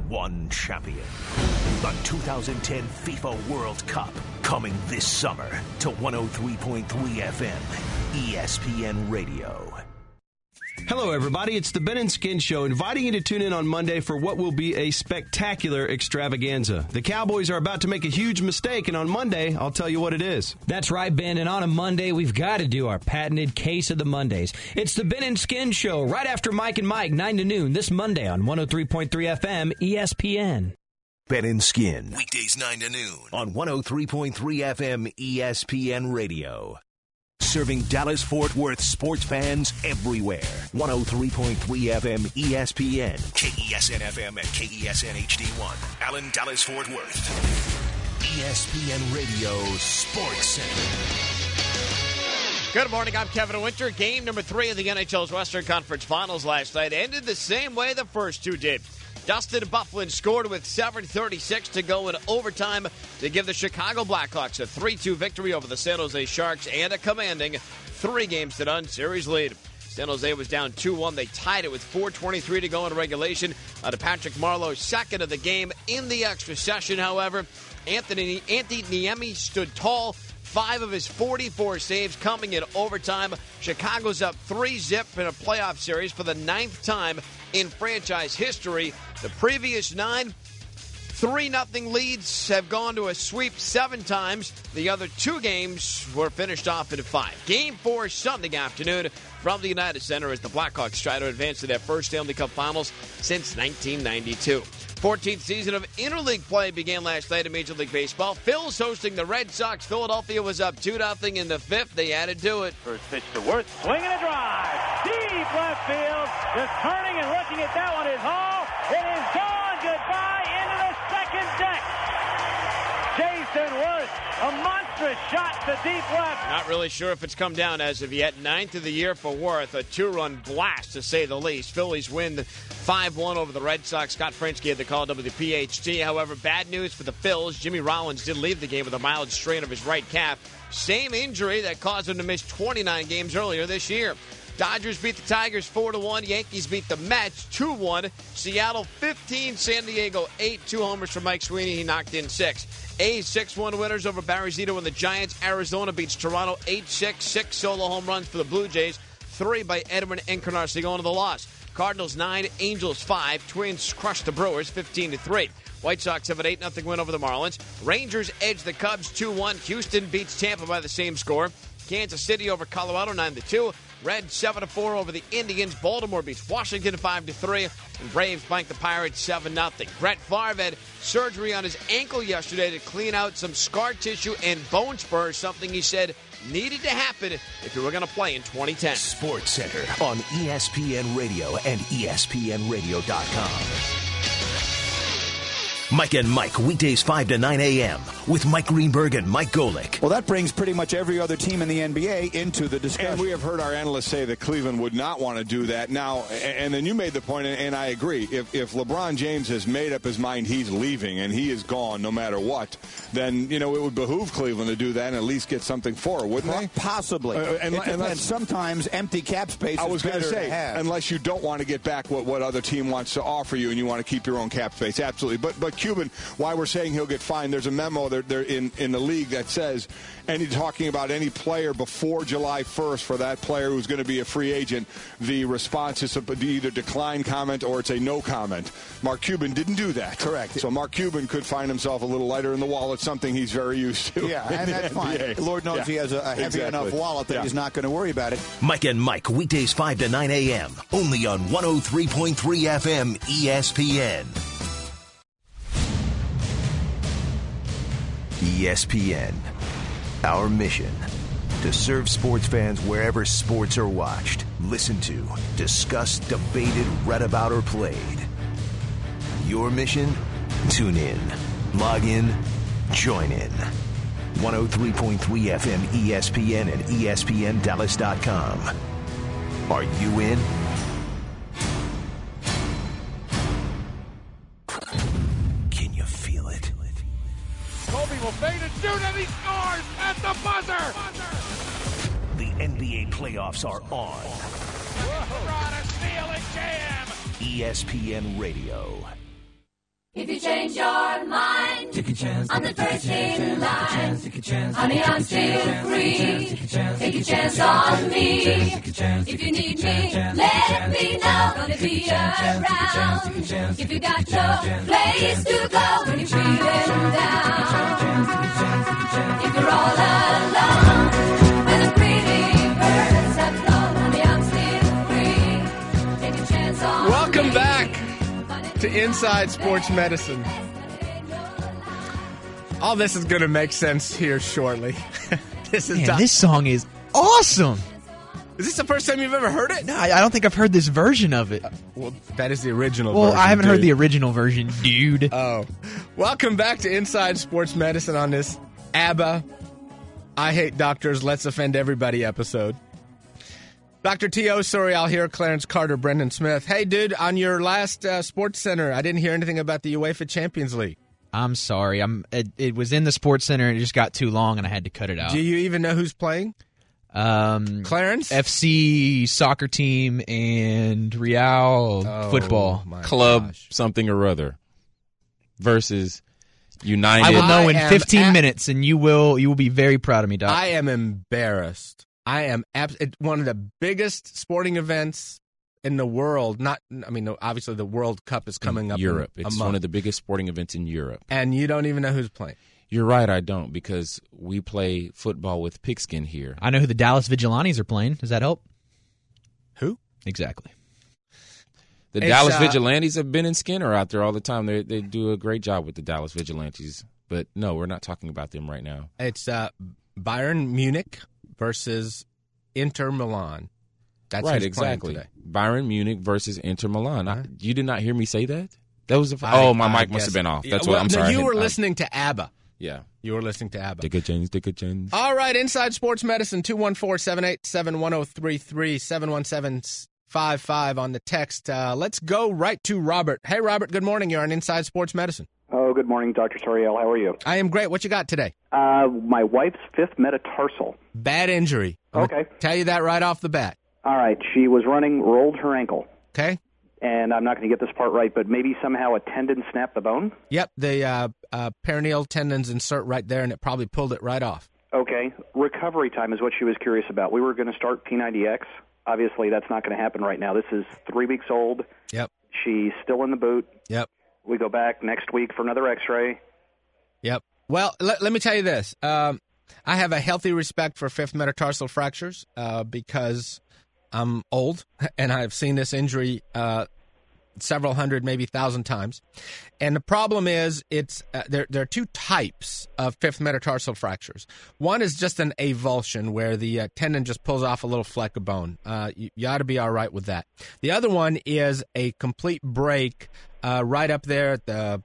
one champion. The 2010 FIFA World Cup coming this summer to 103.3 FM, ESPN Radio. Hello, everybody. It's the Ben and Skin Show, inviting you to tune in on Monday for what will be a spectacular extravaganza. The Cowboys are about to make a huge mistake, and on Monday, I'll tell you what it is. That's right, Ben, and on a Monday, we've got to do our patented Case of the Mondays. It's the Ben and Skin Show, right after Mike and Mike, 9 to noon, this Monday on 103.3 FM, ESPN. Ben and Skin, weekdays 9 to noon on 103.3 FM, ESPN Radio. Serving Dallas-Fort Worth sports fans everywhere. 103.3 FM ESPN, KESN-FM, and KESN HD1. Allen, Dallas-Fort Worth. ESPN Radio Sports Center. Good morning, I'm Kevin Winter. Game number 3 of the NHL's Western Conference Finals last night ended the same way the first two did. Dustin Byfuglien scored with 7:36 to go in overtime to give the Chicago Blackhawks a 3-2 victory over the San Jose Sharks and a commanding 3-0 series lead. San Jose was down 2-1. They tied it with 4:23 to go in regulation. To Patrick Marleau's second of the game in the extra session, however. Antti Niemi stood tall. 5 of his 44 saves coming in overtime. Chicago's up 3-0 in a playoff series for the 9th time in franchise history. The previous 9, 3-0 leads have gone to a sweep 7 times. The other 2 games were finished off in 5. Game 4 Sunday afternoon from the United Center as the Blackhawks try to advance to their first Stanley Cup Finals since 1992. 14th season of interleague play began last night in Major League Baseball. Phil's hosting the Red Sox. Philadelphia was up 2-0 in the 5th. They added to it. First pitch to Worth, swinging a drive. Deep left field. Just turning and looking at that one is Hall. It is gone. Goodbye into the second deck. Jason Worth, a monstrous shot to deep left. Not really sure if it's come down as of yet. 9th of the year for Worth. A 2-run blast, to say the least. Phillies win 5-1 over the Red Sox. Scott Franzke had the call WPHT. However, bad news for the Phils. Jimmy Rollins did leave the game with a mild strain of his right calf. Same injury that caused him to miss 29 games earlier this year. Dodgers beat the Tigers 4-1. Yankees beat the Mets 2-1. Seattle 15, San Diego 8. 2 homers for Mike Sweeney. He knocked in 6. A's 6-1 winners over Barry Zito and the Giants. Arizona beats Toronto 8-6. 6 solo home runs for the Blue Jays. 3 by Edwin Encarnacion to the loss. Cardinals 9, Angels 5. Twins crushed the Brewers 15-3. White Sox have an 8-0 win over the Marlins. Rangers edge the Cubs 2-1. Houston beats Tampa by the same score. Kansas City over Colorado 9-2. Reds 7-4 over the Indians. Baltimore beats Washington 5-3. And Braves blank the Pirates 7-0. Brett Favre had surgery on his ankle yesterday to clean out some scar tissue and bone spurs, something he said needed to happen if he were going to play in 2010. Sports Center on ESPN Radio and ESPNRadio.com. Mike and Mike, weekdays 5 to 9 a.m. with Mike Greenberg and Mike Golick. Well, that brings pretty much every other team in the NBA into the discussion. And we have heard our analysts say that Cleveland would not want to do that. Now, and then you made the point, and I agree, if LeBron James has made up his mind he's leaving and he is gone no matter what, then, it would behoove Cleveland to do that and at least get something for it, wouldn't they? Possibly. And sometimes empty cap space is better to have. Unless you don't want to get back what other team wants to offer you and you want to keep your own cap space. Absolutely. But Cuban, why we're saying he'll get fined, there's a memo there in the league that says, and he's talking about any player before July 1st for that player who's going to be a free agent, the response is to either decline comment or it's a no comment. Mark Cuban didn't do that. Correct. So Mark Cuban could find himself a little lighter in the wallet, something he's very used to. Yeah, and that's fine. Lord knows he has a heavy enough wallet that he's not going to worry about it. Mike and Mike, weekdays 5 to 9 a.m. only on 103.3 FM ESPN. ESPN. Our mission, to serve sports fans wherever sports are watched, listened to, discussed, debated, read about, or played. Your mission? Tune in, log in, join in. 103.3 FM ESPN and ESPNDallas.com. Are you in? Can you feel it? Kobe will fade and shoot, and he scores at the buzzer. The NBA playoffs are on. LeBron, a steal and jam. ESPN Radio. If you change your mind, take a chance, on the first in line. Honey, I'm still free. Take a chance on me. If you need me, let me know. Gonna be around. If you got no place to go when you're feeling down. If you're all alone, when the pretty birds have flown, honey, I'm still free. Take a chance on me. Welcome back to Inside Sports Medicine. All this is going to make sense here shortly. This song is awesome. Is this the first time you've ever heard it? No, I don't think I've heard this version of it. Well, that is the original version. Well, I haven't heard the original version, dude. Oh. Welcome back to Inside Sports Medicine on this ABBA, I Hate Doctors, Let's Offend Everybody episode. Dr. T.O. Sorial here, Clarence Carter, Brendan Smith. Hey, dude, on your last Sports Center, I didn't hear anything about the UEFA Champions League. I'm sorry. It was in the Sports Center, and it just got too long, and I had to cut it out. Do you even know who's playing? Clarence? FC soccer team and Real football. Club something or other versus United. I will know in 15 minutes, and you will be very proud of me, Doc. I am embarrassed. I am one of the biggest sporting events in the world. Obviously the World Cup is coming up. Europe. In it's one of the biggest sporting events in Europe. And you don't even know who's playing. You're right, I don't, because we play football with pigskin here. I know who the Dallas Vigilantes are playing. Does that help? Who? Exactly. The Dallas Vigilantes have been in Skinner out there all the time. They do a great job with the Dallas Vigilantes. But no, we're not talking about them right now. It's Bayern Munich versus Inter Milan. That's right, exactly. Today. Bayern Munich versus Inter Milan. You did not hear me say that? That was my mic must have been off. That's what I'm sorry. You were listening to ABBA. Yeah. You were listening to ABBA. Take a chance. All right, Inside Sports Medicine, 214-787-1033, 717-55 on the text. Let's go right to Robert. Hey, Robert, good morning. You're on Inside Sports Medicine. Oh, good morning, Dr. Sorial. How are you? I am great. What you got today? My wife's fifth metatarsal. Bad injury. Okay. Tell you that right off the bat. All right. She was running, rolled her ankle. Okay. And I'm not going to get this part right, but maybe somehow a tendon snapped the bone? Yep. The peroneal tendons insert right there, and it probably pulled it right off. Okay. Recovery time is what she was curious about. We were going to start P90X. Obviously, that's not going to happen right now. This is 3 weeks old. Yep. She's still in the boot. Yep. We go back next week for another X-ray. Yep. Well, let me tell you this. I have a healthy respect for fifth metatarsal fractures because I'm old, and I've seen this injury several hundred, maybe 1,000 times. And the problem is there are two types of fifth metatarsal fractures. One is just an avulsion, where the tendon just pulls off a little fleck of bone. You ought to be all right with that. The other one is a complete break right up there at the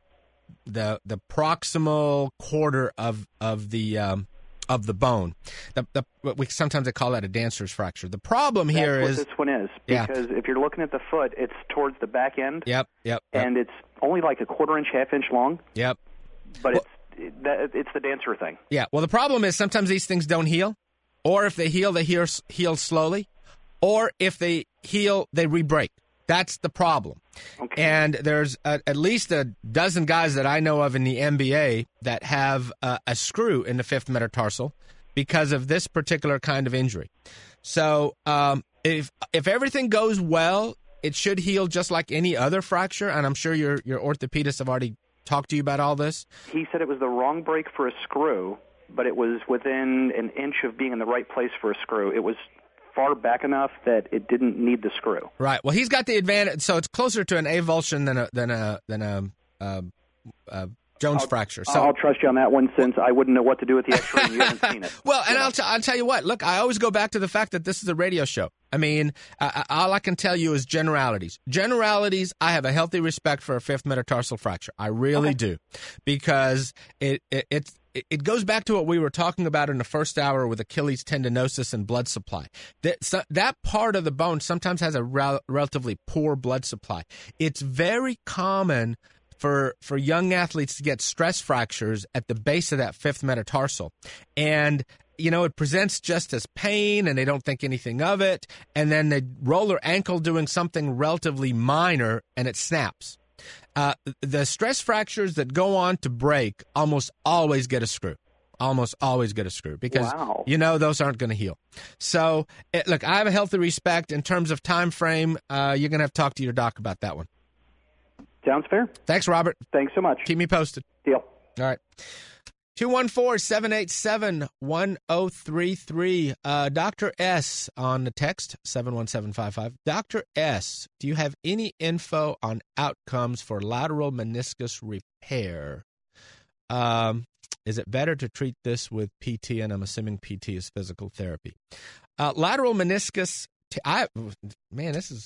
proximal quarter of the bone. Sometimes they call that a dancer's fracture. The problem here is what this one is, because if you're looking at the foot, it's towards the back end. Yep. And it's only like a quarter-inch, half-inch long. Yep. But it's the dancer thing. Yeah. Well, the problem is sometimes these things don't heal, or if they heal, they heal slowly, or if they heal, they re-break. That's the problem. Okay. And there's at least a dozen guys that I know of in the NBA that have a screw in the fifth metatarsal because of this particular kind of injury. So if everything goes well, it should heal just like any other fracture. And I'm sure your orthopedists have already talked to you about all this. He said it was the wrong break for a screw, but it was within an inch of being in the right place for a screw. It was far back enough that it didn't need the screw. Right. Well, he's got the advantage, so it's closer to an avulsion than a Jones fracture. So I'll trust you on that one, since I wouldn't know what to do with the X-ray and you haven't seen it. Well, and I'll tell you what. Look, I always go back to the fact that this is a radio show. I mean, all I can tell you is generalities. Generalities, I have a healthy respect for a fifth metatarsal fracture. I really do, because it goes back to what we were talking about in the first hour with Achilles tendinosis and blood supply. That part of the bone sometimes has a relatively poor blood supply. It's very common for young athletes to get stress fractures at the base of that fifth metatarsal. And, it presents just as pain, and they don't think anything of it. And then they roll their ankle doing something relatively minor, and it snaps. The stress fractures that go on to break almost always get a screw. Because those aren't going to heal. So, look, I have a healthy respect in terms of time frame. You're going to have to talk to your doc about that one. Sounds fair. Thanks, Robert. Thanks so much. Keep me posted. Deal. All right. 214-787-1033. Dr. S on the text, 71755. Dr. S, do you have any info on outcomes for lateral meniscus repair? Is it better to treat this with PT? And I'm assuming PT is physical therapy. Lateral meniscus, this is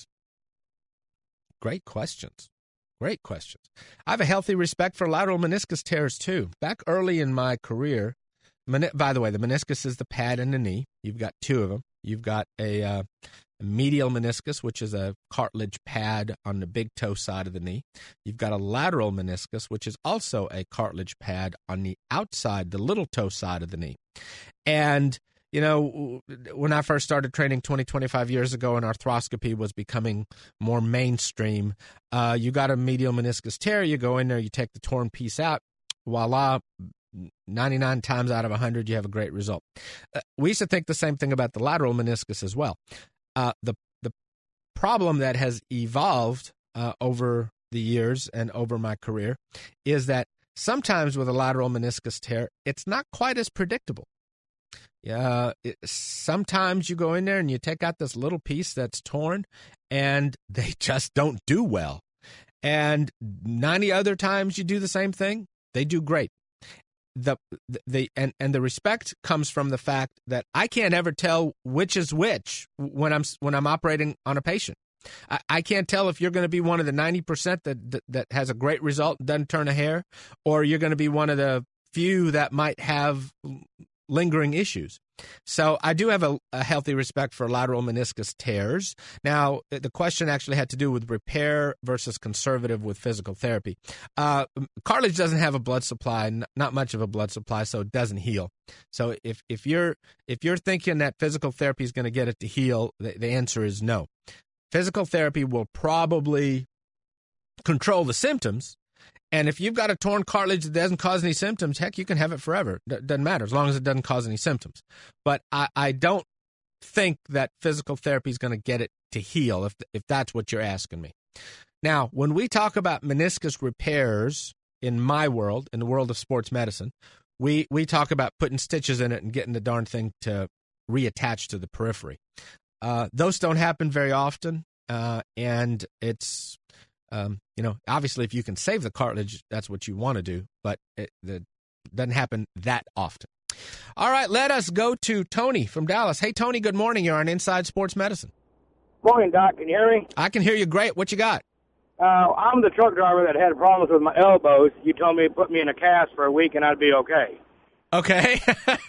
great questions. Great questions. I have a healthy respect for lateral meniscus tears, too. Back early in my career, by the way, the meniscus is the pad in the knee. You've got two of them. You've got a medial meniscus, which is a cartilage pad on the big toe side of the knee. You've got a lateral meniscus, which is also a cartilage pad on the outside, the little toe side of the knee. And when I first started training 25 years ago and arthroscopy was becoming more mainstream, you got a medial meniscus tear, you go in there, you take the torn piece out, voila, 99 times out of 100, you have a great result. We used to think the same thing about the lateral meniscus as well. The problem that has evolved over the years and over my career is that sometimes with a lateral meniscus tear, it's not quite as predictable. Sometimes you go in there and you take out this little piece that's torn and they just don't do well. And 90 other times you do the same thing, they do great. The respect comes from the fact that I can't ever tell which is which when I'm operating on a patient. I can't tell if you're going to be one of the 90% that has a great result, doesn't turn a hair, or you're going to be one of the few that might have lingering issues. So I do have a healthy respect for lateral meniscus tears. Now, the question actually had to do with repair versus conservative with physical therapy. Cartilage doesn't have a blood supply, not much of a blood supply, so it doesn't heal. So if you're thinking that physical therapy is going to get it to heal, the answer is no. Physical therapy will probably control the symptoms. And if you've got a torn cartilage that doesn't cause any symptoms, heck, you can have it forever. Doesn't matter, as long as it doesn't cause any symptoms. But I don't think that physical therapy is going to get it to heal, if that's what you're asking me. Now, when we talk about meniscus repairs in my world, in the world of sports medicine, we talk about putting stitches in it and getting the darn thing to reattach to the periphery. Those don't happen very often, and it's... obviously, if you can save the cartilage, that's what you want to do, but it doesn't happen that often. All right, let us go to Tony from Dallas. Hey, Tony, good morning. You're on Inside Sports Medicine. Morning, Doc. Can you hear me? I can hear you great. What you got? I'm the truck driver that had problems with my elbows. You told me to put me in a cast for a week and I'd be okay. Okay.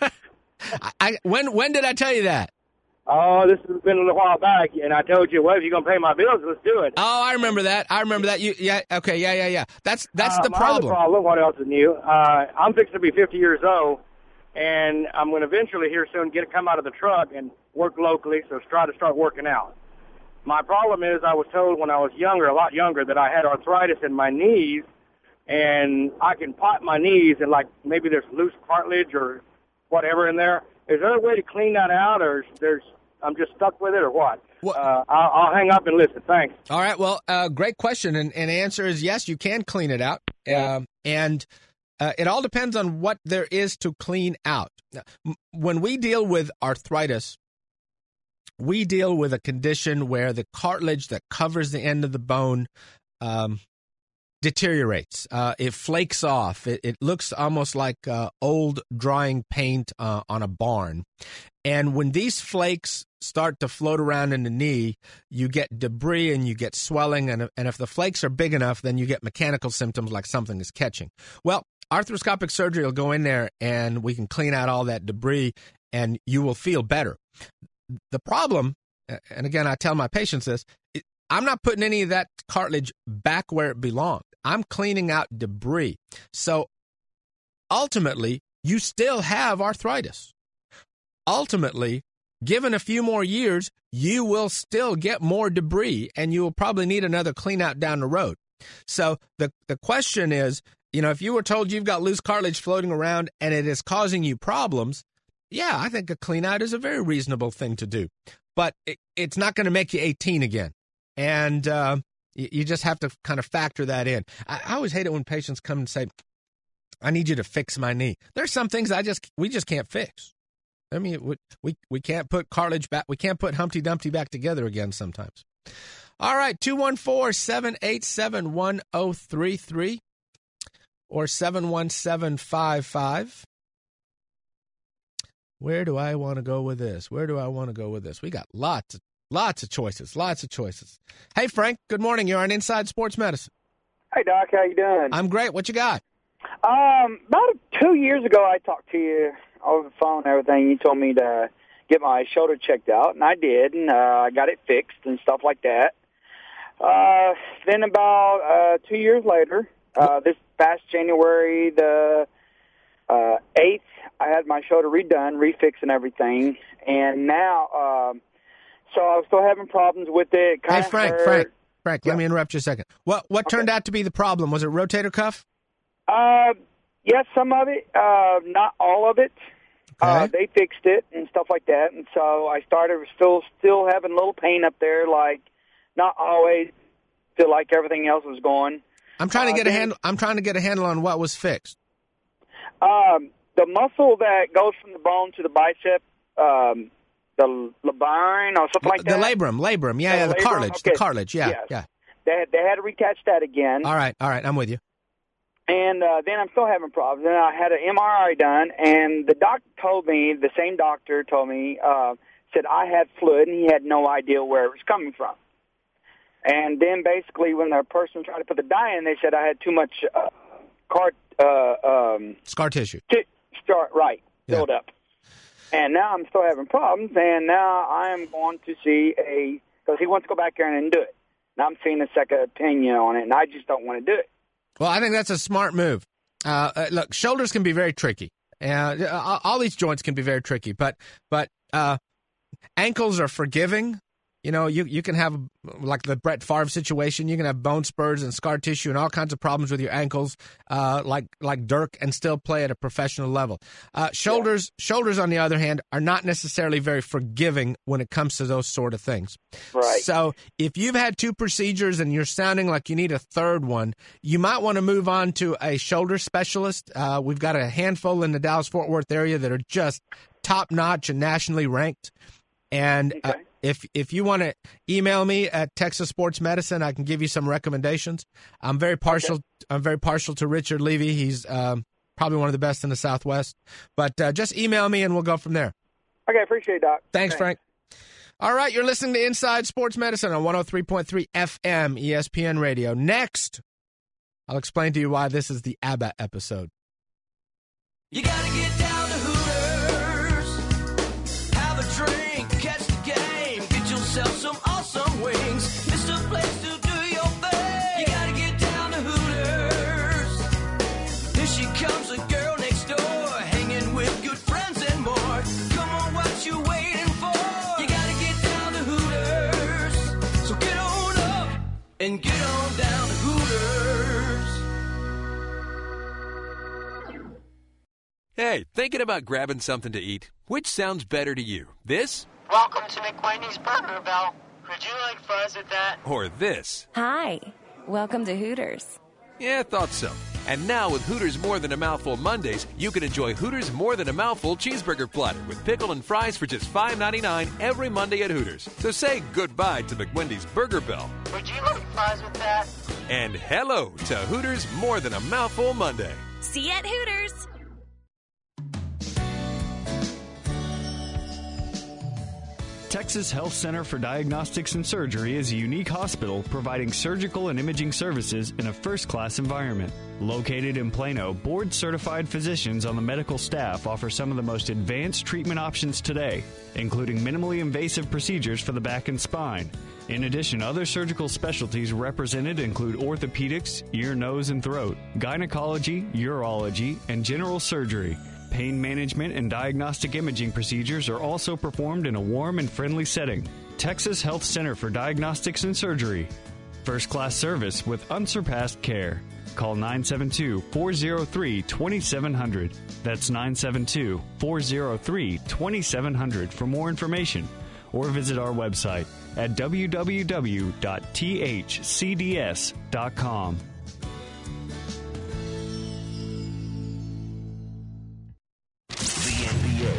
When did I tell you that? Oh, this has been a little while back, and I told you, well, if you're going to pay my bills, let's do it. Oh, I remember that. Yeah. That's the problem. What else is new? I'm fixing to be 50 years old, and I'm going to eventually here soon come out of the truck and work locally, so try to start working out. My problem is I was told when I was younger, a lot younger, that I had arthritis in my knees, and I can pop my knees, and like maybe there's loose cartilage or whatever in there. Is there a way to clean that out, or I'm just stuck with it, or what? I'll hang up and listen. Thanks. All right. Well, great question. And the answer is yes, you can clean it out. And it all depends on what there is to clean out. When we deal with arthritis, we deal with a condition where the cartilage that covers the end of the bone deteriorates. It flakes off. It looks almost like old drying paint on a barn. And when these flakes start to float around in the knee, you get debris and you get swelling. And if the flakes are big enough, then you get mechanical symptoms like something is catching. Well, arthroscopic surgery will go in there and we can clean out all that debris and you will feel better. The problem, and again, I tell my patients this, I'm not putting any of that cartilage back where it belonged. I'm cleaning out debris. So ultimately, you still have arthritis. Ultimately, given a few more years, you will still get more debris, and you will probably need another clean out down the road. So the question is, if you were told you've got loose cartilage floating around and it is causing you problems, yeah, I think a clean out is a very reasonable thing to do. But it's not going to make you 18 again. And you just have to kind of factor that in. I always hate it when patients come and say, I need you to fix my knee. There's some things we just can't fix. I mean, we can't put cartilage back. We can't put Humpty Dumpty back together again sometimes. All right, 214-787-1033 or 71755. Where do I want to go with this? We got lots of choices. Hey, Frank, good morning. You're on Inside Sports Medicine. Hey, Doc, how you doing? I'm great. What you got? About 2 years ago, I talked to you over the phone and everything. You told me to get my shoulder checked out, and I did, and I got it fixed and stuff like that. Then about 2 years later, this past January the 8th, I had my shoulder redone, refixed and everything, and now, so I was still having problems with it. Hey, Frank, let me interrupt you a second. What turned out to be the problem? Was it rotator cuff? Yes, some of it, not all of it. Okay. They fixed it and stuff like that, and so I started still having a little pain up there, like not always feel like everything else was going. I'm trying to get a handle. I'm trying to get a handle on what was fixed. The muscle that goes from the bone to the bicep, the labrum or something like that. The labrum. Yeah, the cartilage. Okay. The cartilage. Yeah. They had to reattach that again. All right. I'm with you. And then I'm still having problems. And I had an MRI done, and the same doctor told me, said I had fluid, and he had no idea where it was coming from. And then basically when the person tried to put the dye in, they said I had too much scar tissue. Build up. And now I'm still having problems, and now I am going to see because he wants to go back there and do it. Now I'm seeing a second opinion on it, and I just don't want to do it. Well, I think that's a smart move. Look, shoulders can be very tricky. All these joints can be very tricky, but ankles are forgiving. You can have, like the Brett Favre situation, you can have bone spurs and scar tissue and all kinds of problems with your ankles, like Dirk, and still play at a professional level. Shoulders, on the other hand, are not necessarily very forgiving when it comes to those sort of things. Right. So if you've had 2 procedures and you're sounding like you need a third one, you might want to move on to a shoulder specialist. We've got a handful in the Dallas-Fort Worth area that are just top-notch and nationally ranked. And if you want to email me at Texas Sports Medicine, I can give you some recommendations. I'm very partial. Okay. I'm very partial to Richard Levy. He's probably one of the best in the Southwest. But just email me and we'll go from there. Okay, appreciate it, Doc. Thanks, Frank. All right, you're listening to Inside Sports Medicine on 103.3 FM ESPN Radio. Next, I'll explain to you why this is the ABBA episode. You gotta get down to Hooters, have a drink, catch the game, get yourself some awesome wings. It's the place to do your thing. You gotta get down to Hooters. Here she comes, a girl next door, hanging with good friends and more. Come on, what you waiting for? You gotta get down to Hooters. So get on up and get on down to Hooters. Hey, thinking about grabbing something to eat? Which sounds better to you? This? Welcome to McWendy's Burger Bell. Would you like fries with that? Or this? Hi. Welcome to Hooters. Yeah, thought so. And now with Hooters More Than a Mouthful Mondays, you can enjoy Hooters More Than a Mouthful Cheeseburger Platter with pickle and fries for just $5.99 every Monday at Hooters. So say goodbye to McWendy's Burger Bell. Would you like fries with that? And hello to Hooters More Than a Mouthful Monday. See you at Hooters. Texas Health Center for Diagnostics and Surgery is a unique hospital providing surgical and imaging services in a first-class environment. Located in Plano, board-certified physicians on the medical staff offer some of the most advanced treatment options today, including minimally invasive procedures for the back and spine. In addition, other surgical specialties represented include orthopedics, ear, nose, and throat, gynecology, urology, and general surgery. Pain management and diagnostic imaging procedures are also performed in a warm and friendly setting. Texas Health Center for Diagnostics and Surgery. First-class service with unsurpassed care. Call 972-403-2700. That's 972-403-2700 for more information. Or visit our website at www.thcds.com. The NBA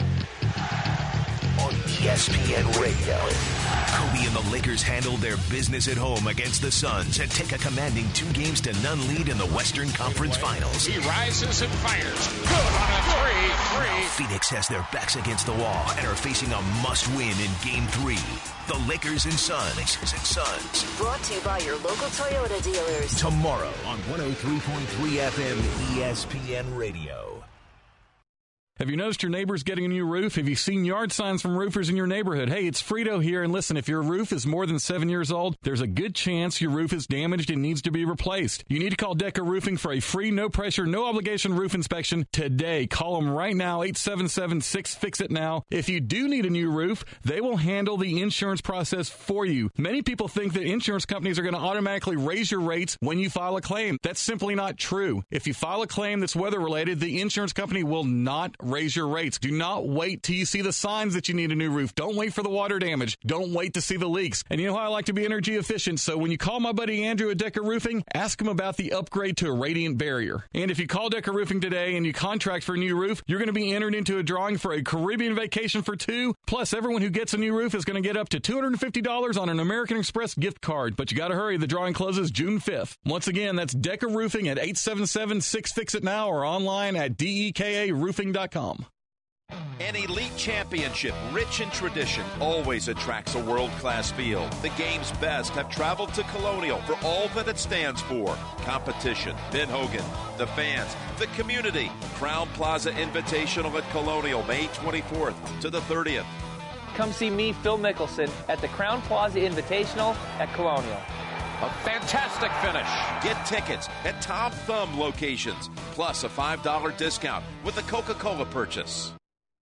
on ESPN Radio. Kobe and the Lakers handled their business at home against the Suns and take a commanding 2-0 lead in the Western Conference Finals. He rises and fires. Good on a three. Phoenix has their backs against the wall and are facing a must-win in Game 3. The Lakers and Suns. Brought to you by your local Toyota dealers. Tomorrow on 103.3 FM ESPN Radio. Have you noticed your neighbor's getting a new roof? Have you seen yard signs from roofers in your neighborhood? Hey, it's Frito here, and listen, if your roof is more than 7 years old, there's a good chance your roof is damaged and needs to be replaced. You need to call Decker Roofing for a free, no-pressure, no-obligation roof inspection today. Call them right now, 877-6FIX-IT-NOW. If you do need a new roof, they will handle the insurance process for you. Many people think that insurance companies are going to automatically raise your rates when you file a claim. That's simply not true. If you file a claim that's weather-related, the insurance company will not raise your rates. Do not wait till you see the signs that you need a new roof. Don't wait for the water damage. Don't wait to see the leaks. And you know how I like to be energy efficient, so when you call my buddy Andrew at Decker Roofing, ask him about the upgrade to a radiant barrier. And if you call Decker Roofing today and you contract for a new roof, you're going to be entered into a drawing for a Caribbean vacation for 2. Plus, everyone who gets a new roof is going to get up to $250 on an American Express gift card. But you got to hurry. The drawing closes June 5th. Once again, that's Decker Roofing at 877-6FIX-IT-NOW or online at DEKAroofing.com. An elite championship, rich in tradition, always attracts a world-class field. The game's best have traveled to Colonial for all that it stands for. Competition, Ben Hogan, the fans, the community. Crown Plaza Invitational at Colonial, May 24th to the 30th. Come see me, Phil Mickelson, at the Crown Plaza Invitational at Colonial. A fantastic finish. Get tickets at Tom Thumb locations, plus a $5 discount with a Coca-Cola purchase.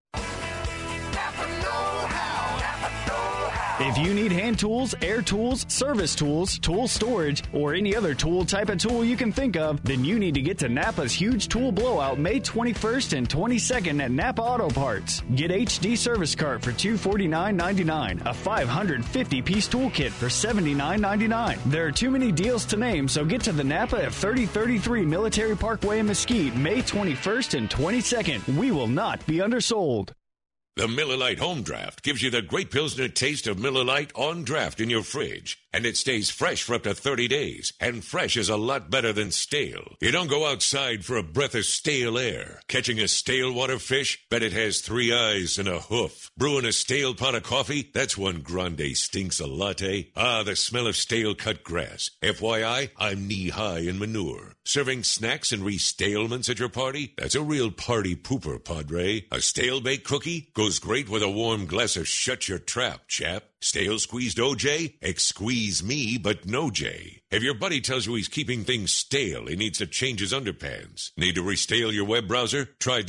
If you need hand tools, air tools, service tools, tool storage, or any other tool type of tool you can think of, then you need to get to Napa's huge tool blowout May 21st and 22nd at Napa Auto Parts. Get HD service cart for $249.99, a 550-piece toolkit for $79.99. There are too many deals to name, so get to the Napa at 3033 Military Parkway in Mesquite May 21st and 22nd. We will not be undersold. The Miller Lite Home Draft gives you the great Pilsner taste of Miller Lite on draft in your fridge. And it stays fresh for up to 30 days. And fresh is a lot better than stale. You don't go outside for a breath of stale air. Catching a stale water fish? Bet it has 3 eyes and a hoof. Brewing a stale pot of coffee? That's one grande stinks a latte. Ah, the smell of stale cut grass. FYI, I'm knee-high in manure. Serving snacks and re-stalements at your party? That's a real party pooper, Padre. A stale-baked cookie goes great with a warm glass of Shut Your Trap, chap. Stale squeezed OJ? Ex-squeeze me, but no J. If your buddy tells you he's keeping things stale, he needs to change his underpants. Need to restale your web browser? Try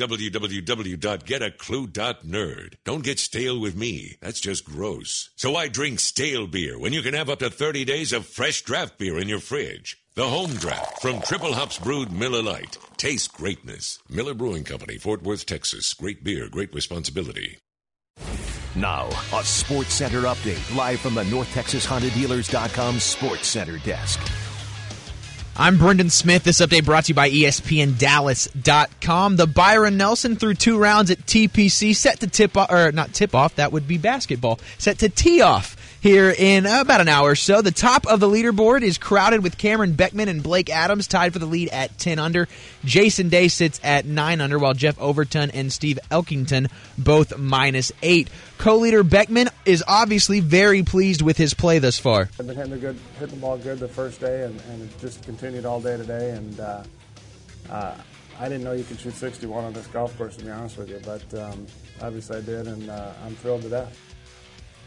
www.getaclue.nerd. Don't get stale with me. That's just gross. So why drink stale beer when you can have up to 30 days of fresh draft beer in your fridge? The Home Draft from Triple Hops Brewed Miller Lite. Taste greatness. Miller Brewing Company, Fort Worth, Texas. Great beer, great responsibility. Now, a Sports Center update live from the NorthTexasHondaDealers.com Sports Center desk. I'm Brendan Smith. This update brought to you by ESPNDallas.com. The Byron Nelson through 2 rounds at TPC, set to tip off, or not tip off, that would be basketball, set to tee off here in about an hour or so. The top of the leaderboard is crowded with Cameron Beckman and Blake Adams tied for the lead at 10 under. Jason Day sits at 9 under, while Jeff Overton and Steve Elkington both -8. Co-leader Beckman is obviously very pleased with his play thus far. I've been hitting the ball good the first day, and it just continued all day today. And I didn't know you could shoot 61 on this golf course, to be honest with you, but obviously I did, and I'm thrilled to death.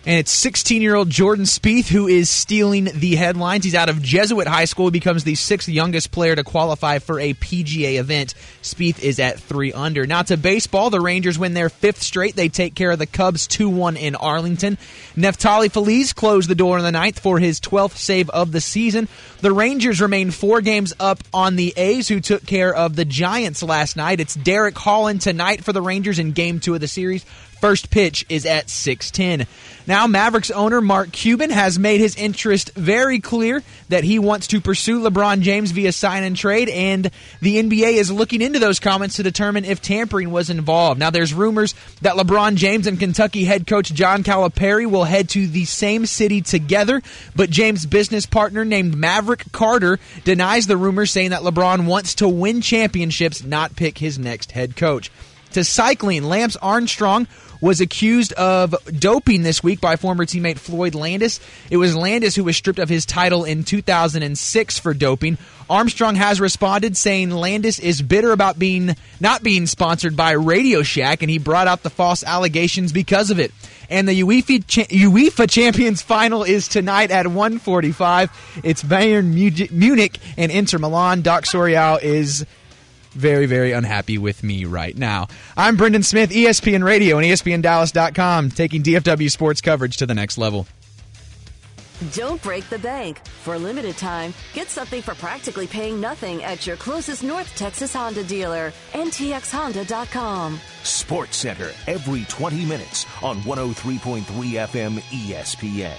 And it's 16-year-old Jordan Spieth who is stealing the headlines. He's out of Jesuit High School. He becomes the 6th youngest player to qualify for a PGA event. Spieth is at 3 under. Now to baseball, the Rangers win their 5th straight. They take care of the Cubs 2-1 in Arlington. Neftali Feliz closed the door in the 9th for his 12th save of the season. The Rangers remain 4 games up on the A's, who took care of the Giants last night. It's Derek Holland tonight for the Rangers in Game 2 of the series. First pitch is at 6:10. Now, Mavericks owner Mark Cuban has made his interest very clear that he wants to pursue LeBron James via sign and trade, and the NBA is looking into those comments to determine if tampering was involved. Now, there's rumors that LeBron James and Kentucky head coach John Calipari will head to the same city together, but James' business partner named Maverick Carter denies the rumors, saying that LeBron wants to win championships, not pick his next head coach. To cycling, Lance Armstrong was accused of doping this week by former teammate Floyd Landis. It was Landis who was stripped of his title in 2006 for doping. Armstrong has responded, saying Landis is bitter about not being sponsored by Radio Shack, and he brought out the false allegations because of it. And the UEFA Champions Final is tonight at 1:45. It's Bayern Munich and Inter Milan. Doc Sorial is very, very unhappy with me right now. I'm Brendan Smith, ESPN Radio and ESPNDallas.com, taking DFW sports coverage to the next level. Don't break the bank. For a limited time, get something for practically paying nothing at your closest North Texas Honda dealer, ntxhonda.com. Sports Center every 20 minutes on 103.3 FM ESPN.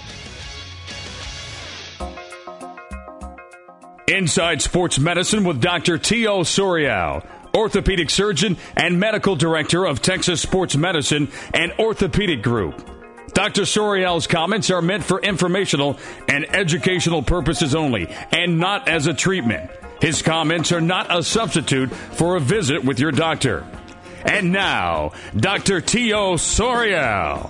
Inside Sports Medicine with Dr. T.O. Sorial, orthopedic surgeon and medical director of Texas Sports Medicine and Orthopedic Group. Dr. Sorial's comments are meant for informational and educational purposes only, and not as a treatment. His comments are not a substitute for a visit with your doctor. And now, Dr. T.O. Sorial.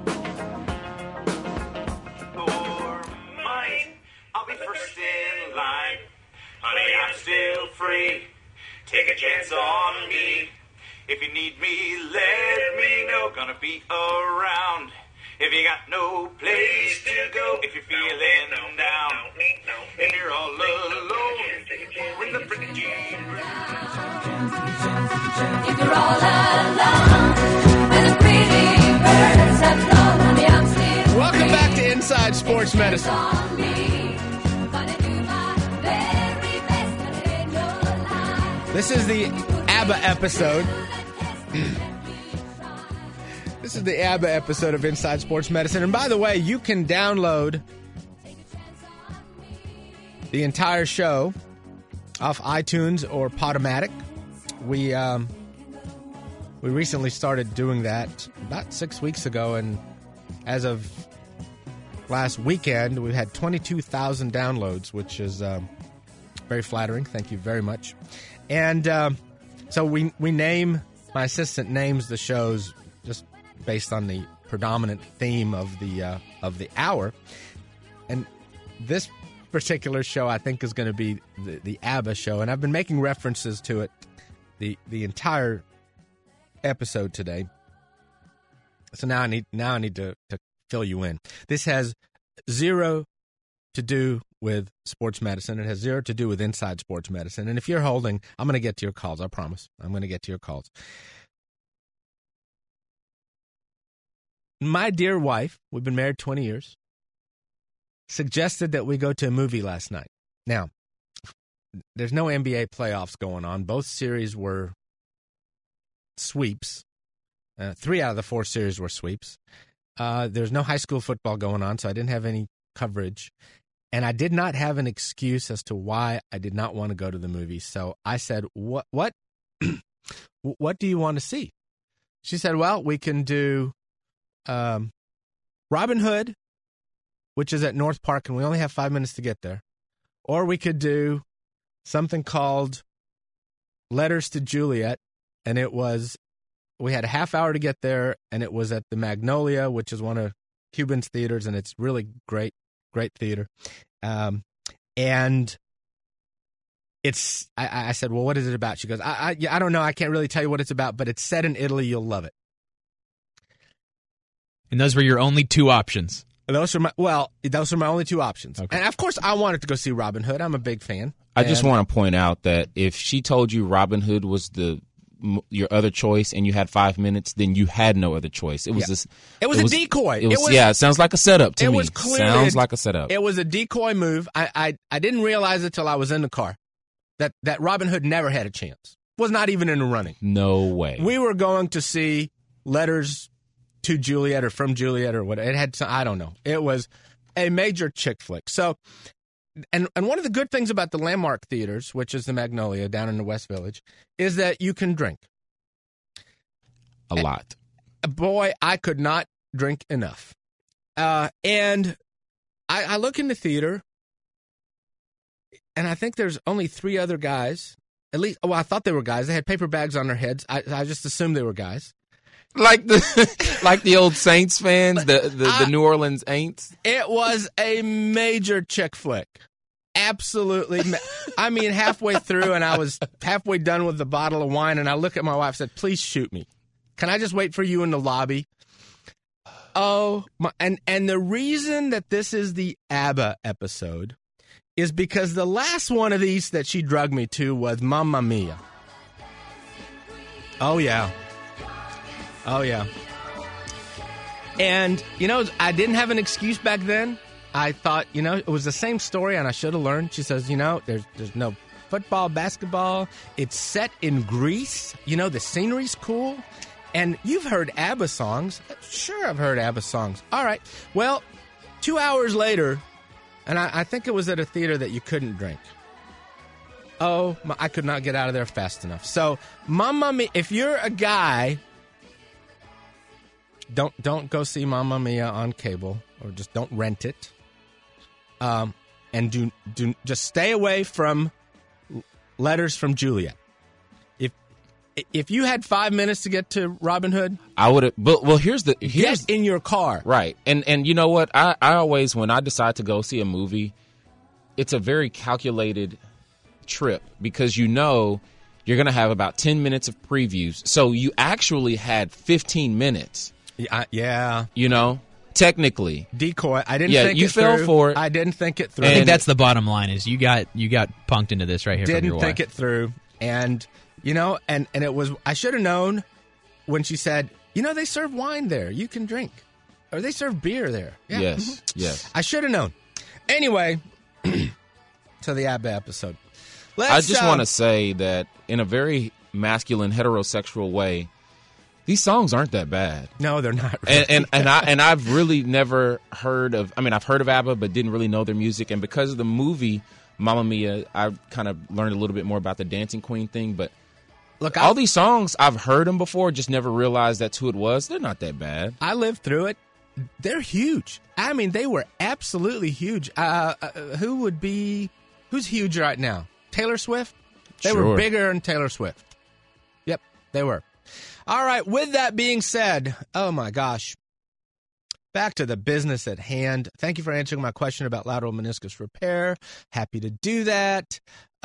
Still free. Take a chance on me. If you need me, let me know. Gonna be around. If you got no place to go, if you're feeling down, and you're all alone, when the freaking Jeep. If you're all alone, and the pretty birds have flown, honey, I'm still. Welcome back to Inside Sports Medicine. This is the ABBA episode. This is the ABBA episode of Inside Sports Medicine. And by the way, you can download the entire show off iTunes or Podomatic. We recently started doing that about 6 weeks ago, and as of last weekend, we've had 22,000 downloads, which is very flattering. Thank you very much. And so we name, my assistant names the shows just based on the predominant theme of the hour. And this particular show, I think, is going to be the ABBA show. And I've been making references to it the entire episode today. So now I need to fill you in. This has zero to do with sports medicine. It has zero to do with Inside Sports Medicine. And if you're holding, I'm going to get to your calls. I promise. I'm going to get to your calls. My dear wife, we've been married 20 years, suggested that we go to a movie last night. Now, there's no NBA playoffs going on. Both series were sweeps. 3 out of the 4 series were sweeps. There's no high school football going on, so I didn't have any coverage. And I did not have an excuse as to why I did not want to go to the movie. So I said, what what do you want to see? She said, well, we can do Robin Hood, which is at North Park, and we only have 5 minutes to get there. Or we could do something called Letters to Juliet, and we had a half hour to get there, and it was at the Magnolia, which is one of Cuban's theaters, and it's really great theater. And it's, I said, well, what is it about? She goes, I don't know. I can't really tell you what it's about, but it's set in Italy. You'll love it. And those were your only two options. Those are my only two options. Okay. And, of course, I wanted to go see Robin Hood. I'm a big fan. I just want to point out that if she told you Robin Hood was your other choice and you had 5 minutes, then you had no other choice. It was a decoy. It sounds like a setup to me. Was clearly sounds like a setup. It was a decoy move. I didn't realize it till I was in the car that Robin Hood never had a chance. Was not even in the running. No way. We were going to see Letters to Juliet or From Juliet or what. It had some, I don't know. It was a major chick flick. So, and one of the good things about the Landmark Theaters, which is the Magnolia down in the West Village, is that you can drink. A lot. Boy, I could not drink enough. And I look in the theater, and I think there's only 3 other guys. At least, I thought they were guys. They had paper bags on their heads. I just assumed they were guys. Like the old Saints fans, the New Orleans Aints. It was a major chick flick. Absolutely. I mean, halfway through, and I was halfway done with the bottle of wine, and I look at my wife and said, please shoot me. Can I just wait for you in the lobby? Oh, and the reason that this is the ABBA episode is because the last one of these that she drugged me to was Mamma Mia. Oh, yeah. Oh, yeah. And, I didn't have an excuse back then. I thought, it was the same story, and I should have learned. She says, there's no football, basketball. It's set in Greece. The scenery's cool. And you've heard ABBA songs. Sure, I've heard ABBA songs. All right. Well, 2 hours later, and I think it was at a theater that you couldn't drink. Oh, I could not get out of there fast enough. So, Mamma Mia, if you're a guy... Don't go see Mamma Mia on cable, or just don't rent it. And do just stay away from Letters from Juliet. If you had 5 minutes to get to Robin Hood, I would have. Well, here's get in your car, right? And you know what? I always, when I decide to go see a movie, it's a very calculated trip because you're going to have about 10 minutes of previews, so you actually had 15 minutes. Yeah. Technically. Decoy. I didn't think you it fell through. for it. I didn't think it through. I think that's the bottom line is you got punked into this right here from your wife. Didn't think it through. And, and it was, I should have known when she said, they serve wine there. You can drink. Or they serve beer there. Yeah. Yes, mm-hmm. yes. I should have known. Anyway, to the ABBA episode. I just want to say that in a very masculine, heterosexual way, these songs aren't that bad. No, they're not. Really. And I've really never heard of. I mean, I've heard of ABBA, but didn't really know their music. And because of the movie Mamma Mia, I kind of learned a little bit more about the Dancing Queen thing. But look, all these songs I've heard them before, just never realized that's who it was. They're not that bad. I lived through it. They're huge. I mean, they were absolutely huge. Who's huge right now? Taylor Swift. They were bigger than Taylor Swift. Yep, they were. All right, with that being said, oh my gosh, back to the business at hand. Thank you for answering my question about lateral meniscus repair. Happy to do that.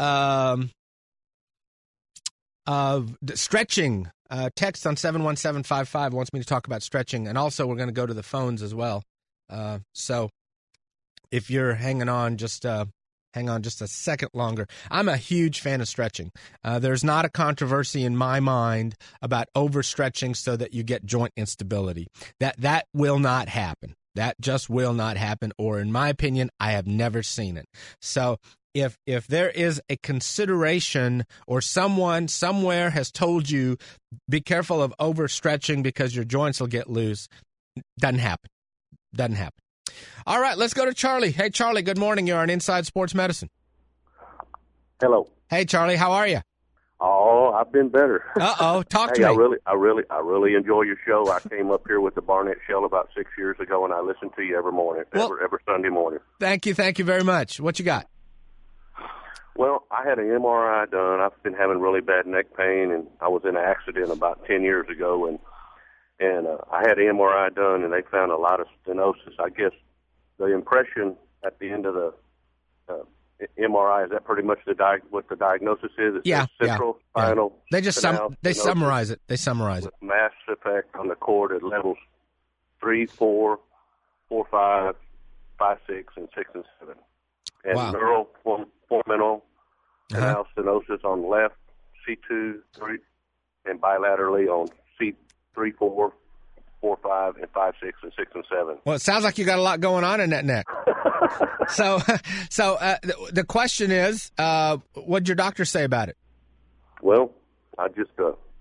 Stretching. Text on 71755 wants me to talk about stretching, and also we're going to go to the phones as well. So if you're hanging on, just hang on just a second longer. I'm a huge fan of stretching. There's not a controversy in my mind about overstretching so that you get joint instability. That will not happen. That just will not happen, or in my opinion, I have never seen it. So if there is a consideration or someone somewhere has told you, be careful of overstretching because your joints will get loose, doesn't happen. Doesn't happen. All right, let's go to Charlie. Hey, Charlie, good morning. You're on Inside Sports Medicine. Hello. Hey, Charlie, how are you? Oh, I've been better. Uh-oh, talk to me. I really enjoy your show. I came up here with the Barnett Shell about 6 years ago, and I listen to you every morning, every Sunday morning. Thank you very much. What you got? Well, I had an MRI done. I've been having really bad neck pain, and I was in an accident about 10 years ago, and I had an MRI done, and they found a lot of stenosis. I guess the impression at the end of the MRI, is that pretty much what the diagnosis is? It's central spinal. They just canal they summarize it. They summarize it. Mass effect on the cord at levels 3, 4, 4, 5, 5, 6, and 6 and 7. And neural foraminal canal stenosis on the left, C2, 3, and bilaterally on C3, 4, 4, 5, and 5, 6, and 6 and 7. Well, it sounds like you got a lot going on in that neck. So the question is, what did your doctor say about it? Well, I just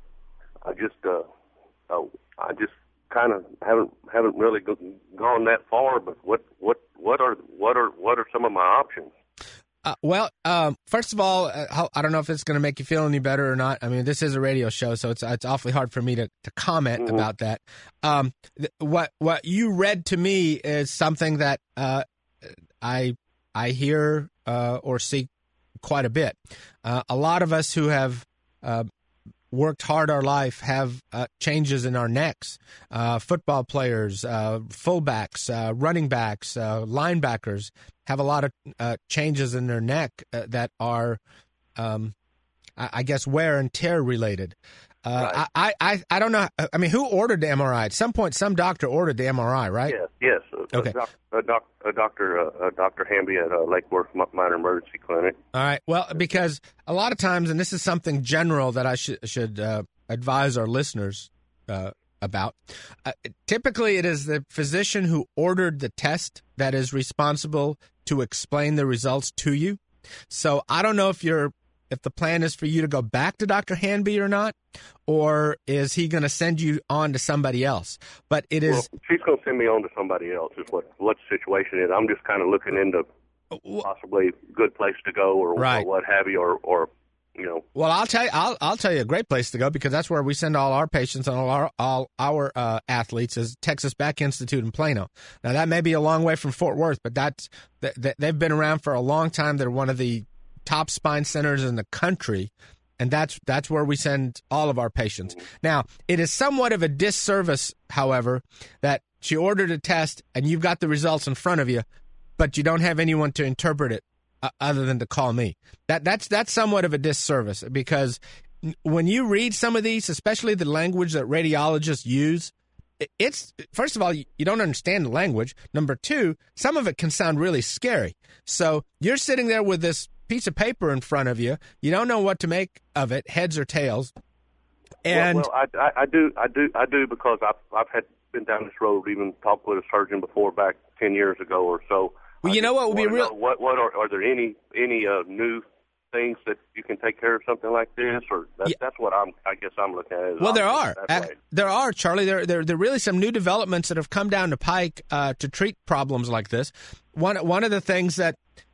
kind of haven't really gone that far. But what are some of my options? Well, first of all, I don't know if it's going to make you feel any better or not. I mean, this is a radio show, so it's awfully hard for me to comment about that. What you read to me is something that I hear or see quite a bit. A lot of us who have worked hard our life have changes in our necks. Football players, fullbacks, running backs, linebackers have a lot of changes in their neck that are, I guess, wear and tear related. Right. I don't know. I mean, who ordered the MRI? At some point, some doctor ordered the MRI, right? Yes. Okay. Dr. Hamby at Lake Worth Minor Emergency Clinic. All right. Well, because a lot of times, and this is something general that I should advise our listeners about. Typically, it is the physician who ordered the test that is responsible to explain the results to you. So I don't know if the plan is for you to go back to Dr. Hanby or not, or is he going to send you on to somebody else? But it is. Well, she's going to send me on to somebody else. Is what the situation is. I'm just kind of looking into possibly a good place to go or what have you, or you know. Well, I'll tell you a great place to go, because that's where we send all our patients and all our athletes, is Texas Back Institute in Plano. Now that may be a long way from Fort Worth, but they've been around for a long time. They're one of the top spine centers in the country, and that's where we send all of our patients. Now, it is somewhat of a disservice, however, that she ordered a test and you've got the results in front of you, but you don't have anyone to interpret it other than to call me. That's somewhat of a disservice, because when you read some of these, especially the language that radiologists use, it's, first of all, you don't understand the language. Number two, some of it can sound really scary. So you're sitting there with this piece of paper in front of you. You don't know what to make of it, heads or tails. And I do because I've been down this road, even talked with a surgeon before back 10 years ago or so. Well, you know what would be real? What are there any new things that you can take care of something like this, or that's what I guess I'm looking at. Well, there are, Charlie. There are really some new developments that have come down the pike to treat problems like this. One of the things that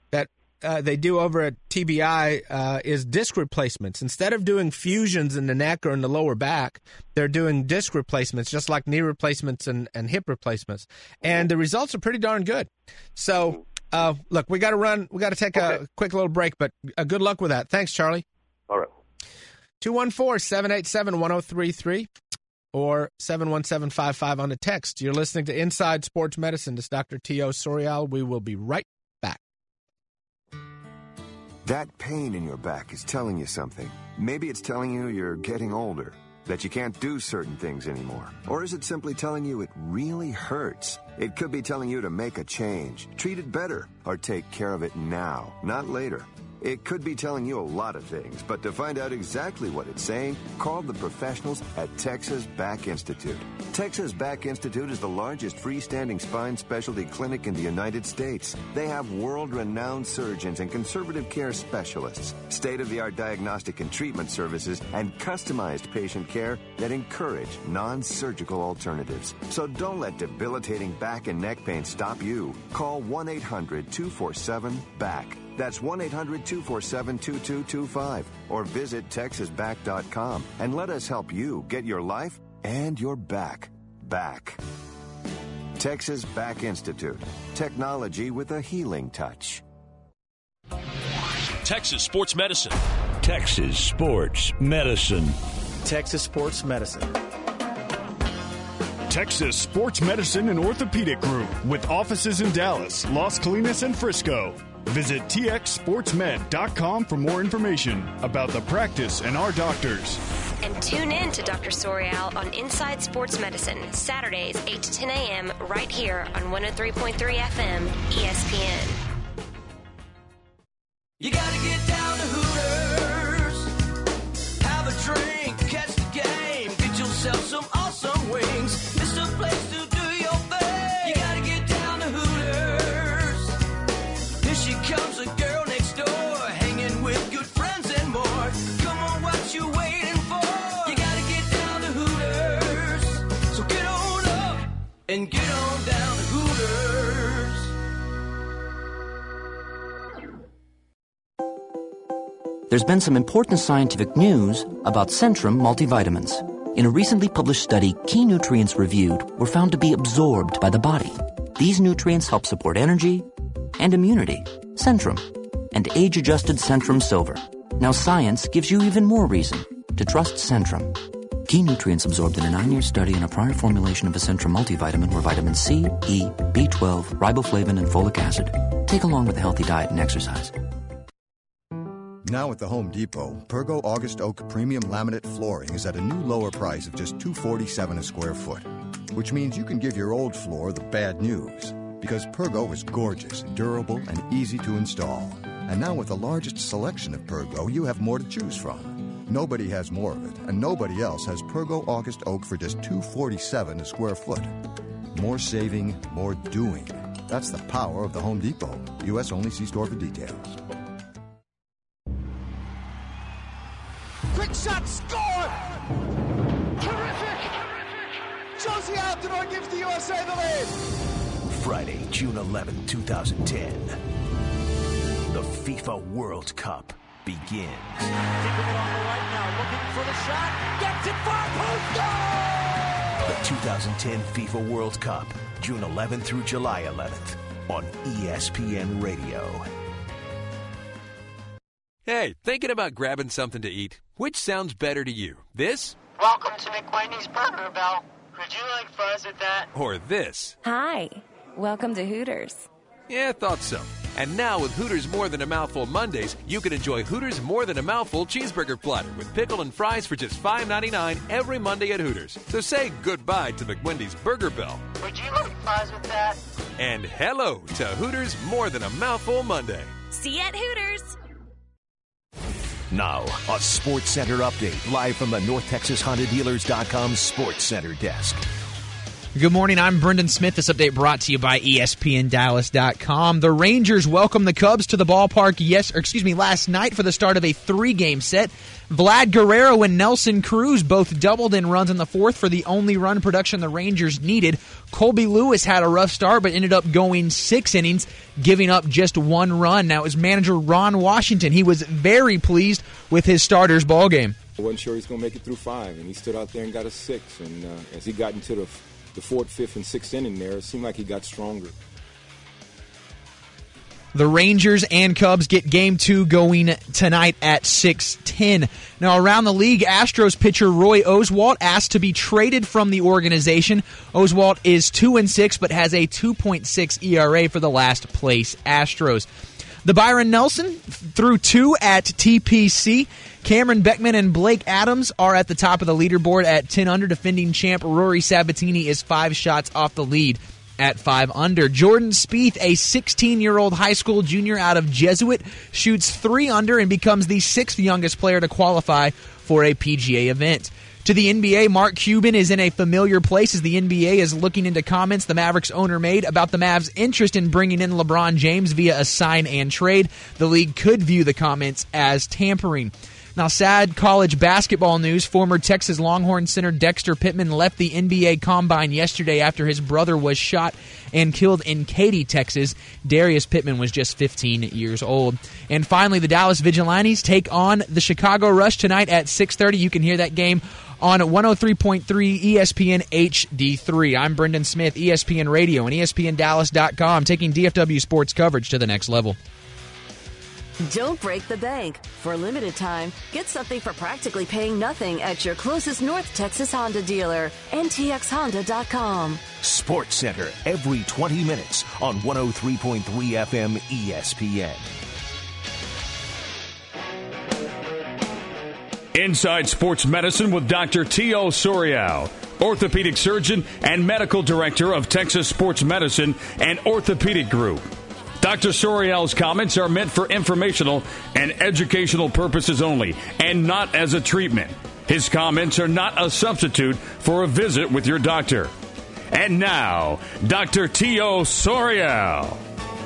they do over at TBI is disc replacements. Instead of doing fusions in the neck or in the lower back, they're doing disc replacements, just like knee replacements and hip replacements. And the results are pretty darn good. So, look, we got to run. We got to take a quick little break, but good luck with that. Thanks, Charlie. All right. 214-787-1033 or 71755 on the text. You're listening to Inside Sports Medicine. This is Dr. T.O. Sorial. We will be right back. That pain in your back is telling you something. Maybe it's telling you you're getting older, that you can't do certain things anymore. Or is it simply telling you it really hurts? It could be telling you to make a change, treat it better, or take care of it now, not later. It could be telling you a lot of things, but to find out exactly what it's saying, call the professionals at Texas Back Institute. Texas Back Institute is the largest freestanding spine specialty clinic in the United States. They have world-renowned surgeons and conservative care specialists, state-of-the-art diagnostic and treatment services, and customized patient care that encourage non-surgical alternatives. So don't let debilitating back and neck pain stop you. Call 1-800-247-BACK. That's 1-800-247-2225. Or visit TexasBack.com and let us help you get your life and your back back. Texas Back Institute. Technology with a healing touch. Texas Sports Medicine. Texas Sports Medicine. Texas Sports Medicine. Texas Sports Medicine and Orthopedic Group, with offices in Dallas, Las Colinas, and Frisco. Visit txsportsmed.com for more information about the practice and our doctors. And tune in to Dr. Sorial on Inside Sports Medicine, Saturdays 8 to 10 a.m. right here on 103.3 FM ESPN. You gotta get down to Hooters, have a drink, catch the game, get yourself some awesome wings. It's the place to do your thing. You gotta get down to Hooters. Here she comes, a girl next door, hanging with good friends and more. Come on, what you waiting for? You gotta get down to Hooters. So get on up and get on down to Hooters. There's been some important scientific news about Centrum multivitamins. In a recently published study, key nutrients reviewed were found to be absorbed by the body. These nutrients help support energy and immunity. Centrum and age-adjusted Centrum Silver. Now science gives you even more reason to trust Centrum. Key nutrients absorbed in a 9-year study in a prior formulation of a Centrum multivitamin were vitamin C, E, B12, riboflavin, and folic acid. Take along with a healthy diet and exercise. Now at the Home Depot, Pergo August Oak Premium Laminate Flooring is at a new lower price of just $247 a square foot, which means you can give your old floor the bad news, because Pergo is gorgeous, durable, and easy to install. And now with the largest selection of Pergo, you have more to choose from. Nobody has more of it, and nobody else has Pergo August Oak for just $247 a square foot. More saving, more doing. That's the power of the Home Depot. U.S. only. See store for details. Quick shot, score! Terrific! Josie Altidore gives the USA the lead. Friday, June 11, 2010. The FIFA World Cup begins. Keeping it on the right now, looking for the shot. Gets it far post, goal! The 2010 FIFA World Cup, June 11th through July 11th on ESPN Radio. Hey, thinking about grabbing something to eat? Which sounds better to you? This? Welcome to McWendy's Burger Bell. Would you like fries with that? Or this? Hi. Welcome to Hooters. Yeah, thought so. And now with Hooters More Than a Mouthful Mondays, you can enjoy Hooters More Than a Mouthful Cheeseburger Platter with pickle and fries for just $5.99 every Monday at Hooters. So say goodbye to McWendy's Burger Bell. Would you like fries with that? And hello to Hooters More Than a Mouthful Monday. See you at Hooters. Now, a Sports Center update live from the NorthTexasHondaDealers.com Sports Center desk. Good morning, I'm Brendan Smith. This update brought to you by ESPNDallas.com. The Rangers welcomed the Cubs to the ballpark last night for the start of a 3-game set. Vlad Guerrero and Nelson Cruz both doubled in runs in the fourth for the only run production the Rangers needed. Colby Lewis had a rough start but ended up going 6 innings, giving up just 1 run. Now, as manager Ron Washington, he was very pleased with his starters' ball game. I wasn't sure he was going to make it through 5, and he stood out there and got a 6. And as he got into the 4th, 5th, and 6th inning there, it seemed like he got stronger. The Rangers and Cubs get Game 2 going tonight at 6:10. Now, around the league, Astros pitcher Roy Oswalt asked to be traded from the organization. Oswalt is 2-6, but has a 2.6 ERA for the last place Astros. The Byron Nelson threw 2 at TPC. Cameron Beckman and Blake Adams are at the top of the leaderboard at 10 under. Defending champ Rory Sabatini is 5 shots off the lead at 5 under. Jordan Spieth, a 16-year-old high school junior out of Jesuit, shoots 3 under and becomes the 6th youngest player to qualify for a PGA event. To the NBA, Mark Cuban is in a familiar place as the NBA is looking into comments the Mavericks owner made about the Mavs' interest in bringing in LeBron James via a sign and trade. The league could view the comments as tampering. Now, sad college basketball news. Former Texas Longhorn center Dexter Pittman left the NBA Combine yesterday after his brother was shot and killed in Katy, Texas. Darius Pittman was just 15 years old. And finally, the Dallas Vigilantes take on the Chicago Rush tonight at 6:30. You can hear that game on 103.3 ESPN HD3. I'm Brendan Smith, ESPN Radio and ESPNDallas.com, taking DFW sports coverage to the next level. Don't break the bank. For a limited time, get something for practically paying nothing at your closest North Texas Honda dealer, ntxhonda.com. Sports Center every 20 minutes on 103.3 FM ESPN. Inside Sports Medicine with Dr. T.O. Sorial, orthopedic surgeon and medical director of Texas Sports Medicine and Orthopedic Group. Dr. Sorial's comments are meant for informational and educational purposes only, and not as a treatment. His comments are not a substitute for a visit with your doctor. And now, Dr. T.O. Sorial.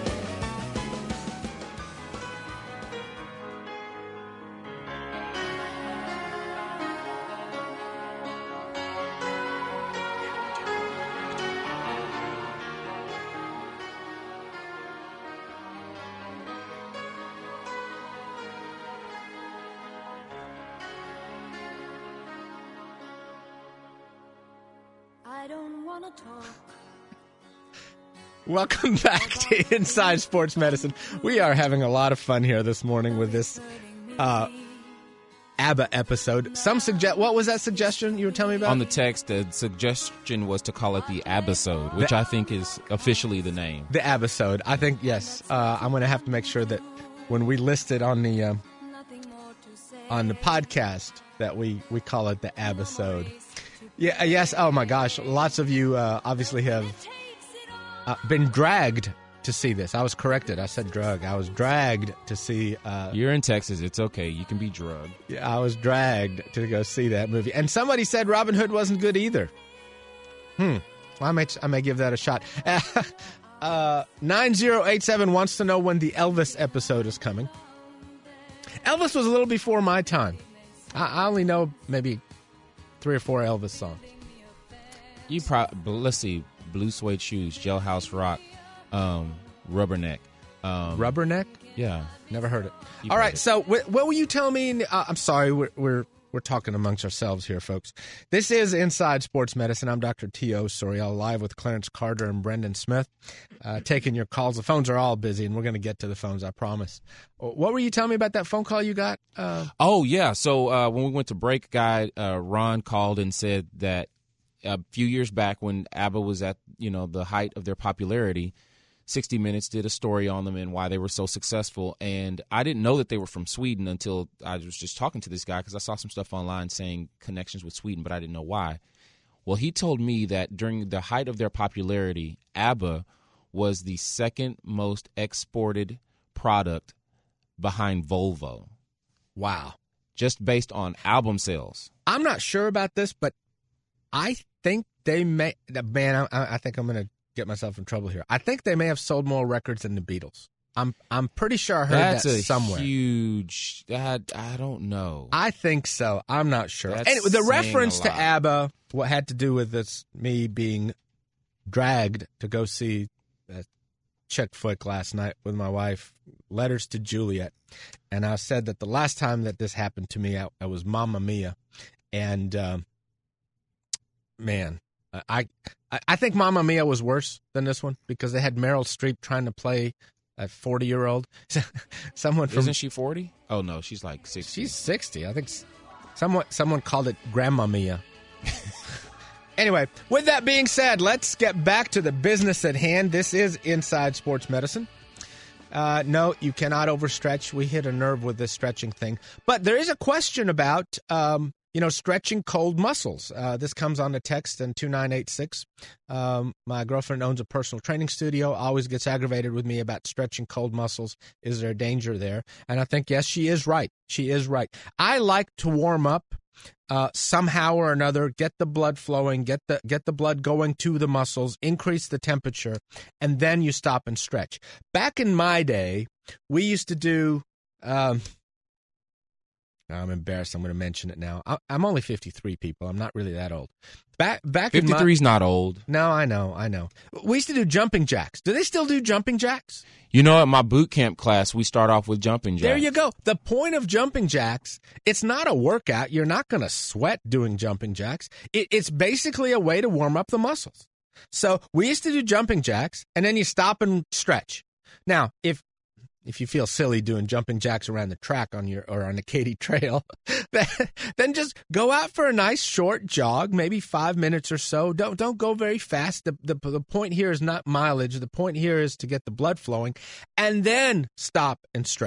Welcome back to Inside Sports Medicine. We are having a lot of fun here this morning with this ABBA episode. What was that suggestion you were telling me about? On the text, the suggestion was to call it the ABBA-sode, which I think is officially the name. The ABBA-sode. I think, yes. I'm going to have to make sure that when we list it on the podcast that we call it the ABBA-sode. Yeah, yes. Oh, my gosh. Lots of you obviously have been dragged to see this. I was corrected. I said drug. I was dragged to see. You're in Texas. It's okay. You can be drugged. Yeah, I was dragged to go see that movie. And somebody said Robin Hood wasn't good either. Well, I may give that a shot. 9087 wants to know when the Elvis episode is coming. Elvis was a little before my time. I only know maybe 3 or 4 Elvis songs. Let's see. Blue Suede Shoes, Jailhouse Rock, Rubberneck. Rubberneck? Yeah. Never heard it. All right, so what will you tell me? I'm sorry, we're talking amongst ourselves here, folks. This is Inside Sports Medicine. I'm Dr. T.O. Sorial, live with Clarence Carter and Brendan Smith, taking your calls. The phones are all busy, and we're going to get to the phones, I promise. What were you telling me about that phone call you got? Oh, yeah. So when we went to break, Ron called and said that a few years back when ABBA was at, the height of their popularity, 60 Minutes did a story on them and why they were so successful. And I didn't know that they were from Sweden until I was just talking to this guy because I saw some stuff online saying connections with Sweden, but I didn't know why. Well, he told me that during the height of their popularity, ABBA was the second most exported product behind Volvo. Wow. Just based on album sales. I'm not sure about this, but I think they may. Man, I think I'm going to get myself in trouble here. I think they may have sold more records than the Beatles. I'm pretty sure I heard that somewhere. That's a huge. I don't know. I think so. I'm not sure. Anyway, the reference to ABBA, what had to do with this, me being dragged to go see Chick Flick last night with my wife, Letters to Juliet, and I said that the last time that this happened to me, I was Mamma Mia, and. Man, I think Mamma Mia was worse than this one because they had Meryl Streep trying to play a 40-year-old. Isn't she 40? Oh, no, she's like 60. She's 60. I think someone called it Grandma Mia. Anyway, with that being said, let's get back to the business at hand. This is Inside Sports Medicine. No, you cannot overstretch. We hit a nerve with this stretching thing. But there is a question about... stretching cold muscles. This comes on the text in 2986. My girlfriend owns a personal training studio, always gets aggravated with me about stretching cold muscles. Is there a danger there? And I think, yes, she is right. She is right. I like to warm up somehow or another, get the blood flowing, get the blood going to the muscles, increase the temperature, and then you stop and stretch. Back in my day, we used to do... I'm embarrassed. I'm going to mention it now. I'm only 53, people. I'm not really that old. Back 53 is not old. No, I know. We used to do jumping jacks. Do they still do jumping jacks? At my boot camp class, we start off with jumping jacks. There you go. The point of jumping jacks, it's not a workout. You're not going to sweat doing jumping jacks. It's basically a way to warm up the muscles. So we used to do jumping jacks, and then you stop and stretch. Now, if you feel silly doing jumping jacks around the track on the Katy Trail, then just go out for a nice short jog, maybe 5 minutes or so. Don't go very fast. The point here is not mileage. The point here is to get the blood flowing, and then stop and stretch.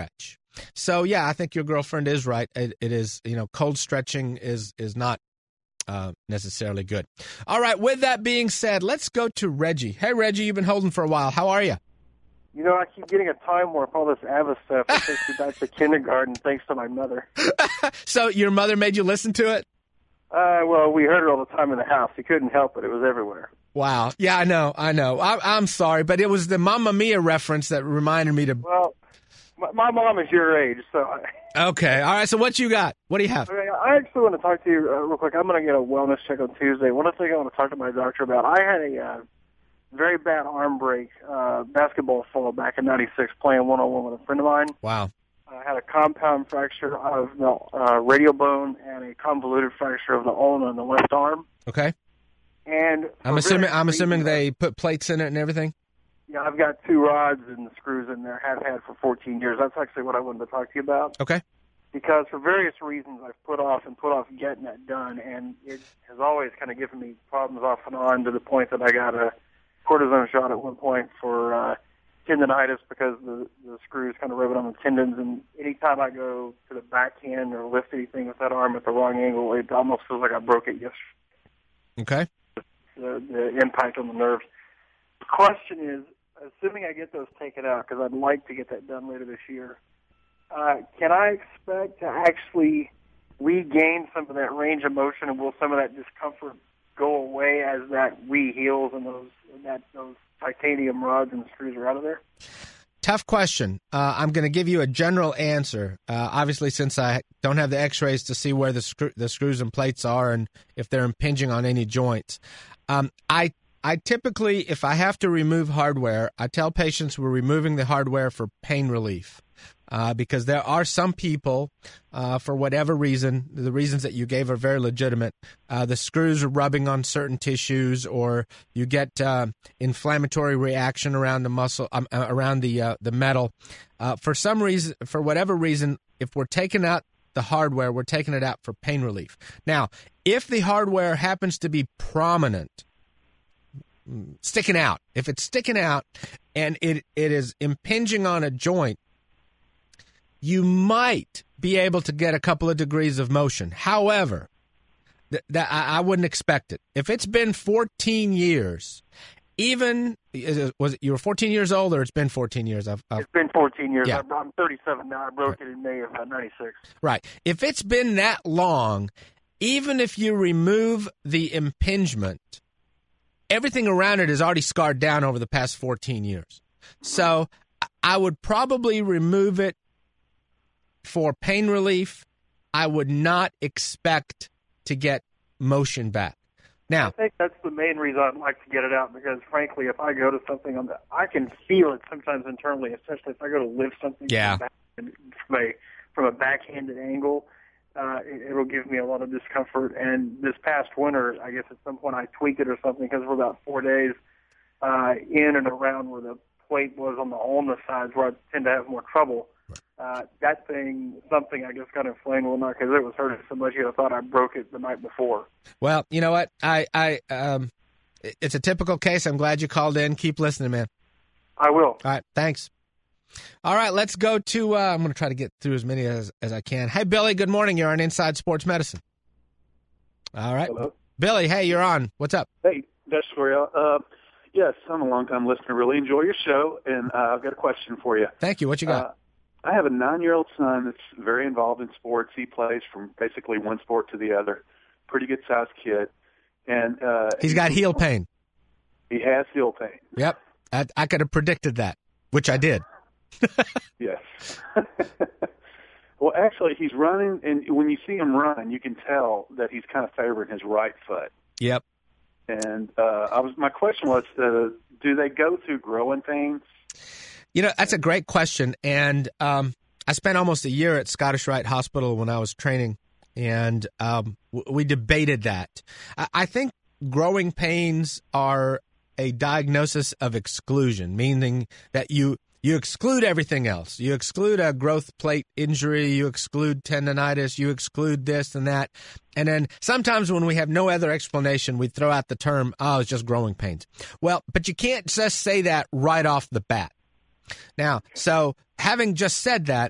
So, yeah, I think your girlfriend is right. It is, cold stretching is not necessarily good. All right, with that being said, let's go to Reggie. Hey, Reggie, you've been holding for a while. How are you? I keep getting a time warp, all this ABBA stuff. It takes me back to kindergarten, thanks to my mother. So your mother made you listen to it? Well, we heard it all the time in the house. You couldn't help it. It was everywhere. Wow. Yeah, I know. I'm sorry, but it was the Mamma Mia reference that reminded me to... Well, my mom is your age, so... Okay. All right, so what you got? What do you have? Okay, I actually want to talk to you real quick. I'm going to get a wellness check on Tuesday. One thing I want to talk to my doctor about, I had a very bad arm break, basketball fall back in '96 playing one-on-one with a friend of mine. Wow. I had a compound fracture of the radial bone and a convoluted fracture of the ulna in the left arm. Okay. And I'm assuming they put plates in it and everything? Yeah, I've got 2 rods and screws in there, have had for 14 years. That's actually what I wanted to talk to you about. Okay. Because for various reasons I've put off getting that done, and it has always kind of given me problems off and on to the point that I got a cortisone shot at one point for tendonitis because the screws kind of rivet on the tendons, and anytime I go to the backhand or lift anything with that arm at the wrong angle, it almost feels like I broke it yesterday. Okay. The impact on the nerves. The question is, assuming I get those taken out, because I'd like to get that done later this year, can I expect to actually regain some of that range of motion, and will some of that discomfort go away as that re-heals and those titanium rods and screws are out of there? Tough question. I'm going to give you a general answer. Obviously, since I don't have the x-rays to see where the screws and plates are and if they're impinging on any joints, I typically, if I have to remove hardware, I tell patients we're removing the hardware for pain relief. Because there are some people, for whatever reason, the reasons that you gave are very legitimate. The screws are rubbing on certain tissues, or you get inflammatory reaction around the muscle, around the metal. For some reason, for whatever reason, if we're taking out the hardware, we're taking it out for pain relief. Now, if the hardware happens to be prominent, sticking out, if it's sticking out and it is impinging on a joint, you might be able to get a couple of degrees of motion. However, I wouldn't expect it. If it's been 14 years, you were 14 years old, or it's been 14 years? It's been 14 years. Yeah. I'm 37 now. I broke it in May of '96. Right. If it's been that long, even if you remove the impingement, everything around it is already scarred down over the past 14 years. So I would probably remove it for pain relief. I would not expect to get motion back. Now, I think that's the main reason I'd like to get it out, because frankly, if I go to something I can feel it sometimes internally, especially if I go to lift something from a backhanded angle. It'll give me a lot of discomfort. And this past winter, I guess at some point I tweaked it or something, because for about 4 days in and around where the plate was on the ulna sides, where I tend to have more trouble. That thing, something I guess got inflamed or not, because it was hurting so much I thought I broke it the night before. Well, you know what? It's a typical case. I'm glad you called in. Keep listening, man. I will. All right, thanks. All right, let's go to, I'm going to try to get through as many as I can. Hey, Billy, good morning. You're on Inside Sports Medicine. All right. Hello. Billy, hey, you're on. What's up? Hey, Dr. Sorial. Yes, I'm a long-time listener. Really enjoy your show, and I've got a question for you. Thank you. What you got? I have a 9-year-old son that's very involved in sports. He plays from basically one sport to the other. Pretty good-sized kid. And he's got heel pain. He has heel pain. Yep. I could have predicted that, which I did. Yes. Well, actually, he's running, and when you see him run, you can tell that he's kind of favoring his right foot. Yep. And my question was, do they go through growing pains? You know, that's a great question. And I spent almost a year at Scottish Rite Hospital when I was training, and we debated that. I think growing pains are a diagnosis of exclusion, meaning that you exclude everything else. You exclude a growth plate injury, you exclude tendonitis, you exclude this and that. And then sometimes when we have no other explanation, we throw out the term, it's just growing pains. Well, but you can't just say that right off the bat. Now, so having just said that,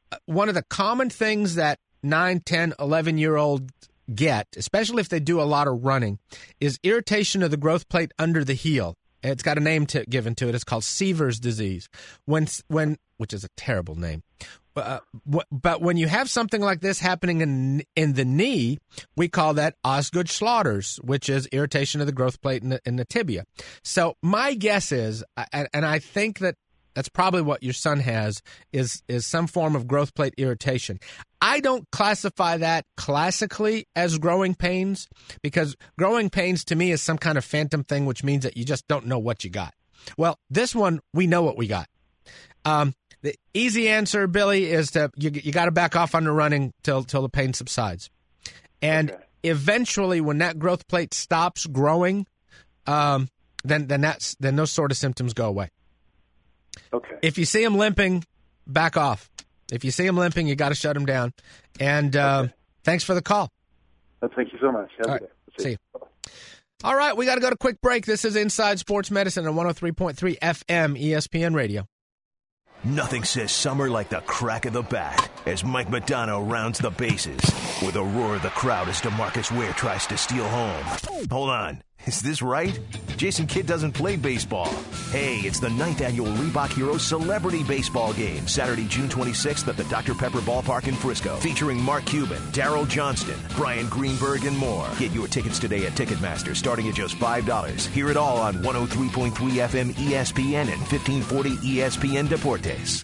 one of the common things that 9, 10, 11-year-olds get, especially if they do a lot of running, is irritation of the growth plate under the heel. It's got a name given to it. It's called Sever's disease, which is a terrible name. But when you have something like this happening in the knee, we call that Osgood-Schlatter's, which is irritation of the growth plate in the tibia. So my guess is, and I think that's probably what your son has, is some form of growth plate irritation. I don't classify that classically as growing pains, because growing pains to me is some kind of phantom thing, which means that you just don't know what you got. Well, this one, we know what we got. The easy answer, Billy, is you got to back off on the running till the pain subsides. And eventually, when that growth plate stops growing, then those sort of symptoms go away. Okay. If you see him limping, back off. If you see him limping, you got to shut him down. And thanks for the call. Thank you so much. Have a good day. See you. All right, we got to go to quick break. This is Inside Sports Medicine on 103.3 FM ESPN Radio. Nothing says summer like the crack of the bat as Mike Modano rounds the bases with a roar of the crowd as DeMarcus Ware tries to steal home. Hold on. Is this right? Jason Kidd doesn't play baseball. Hey, it's the 9th annual Reebok Heroes Celebrity Baseball Game, Saturday, June 26th at the Dr. Pepper Ballpark in Frisco, featuring Mark Cuban, Darryl Johnston, Brian Greenberg, and more. Get your tickets today at Ticketmaster, starting at just $5. Hear it all on 103.3 FM ESPN and 1540 ESPN Deportes.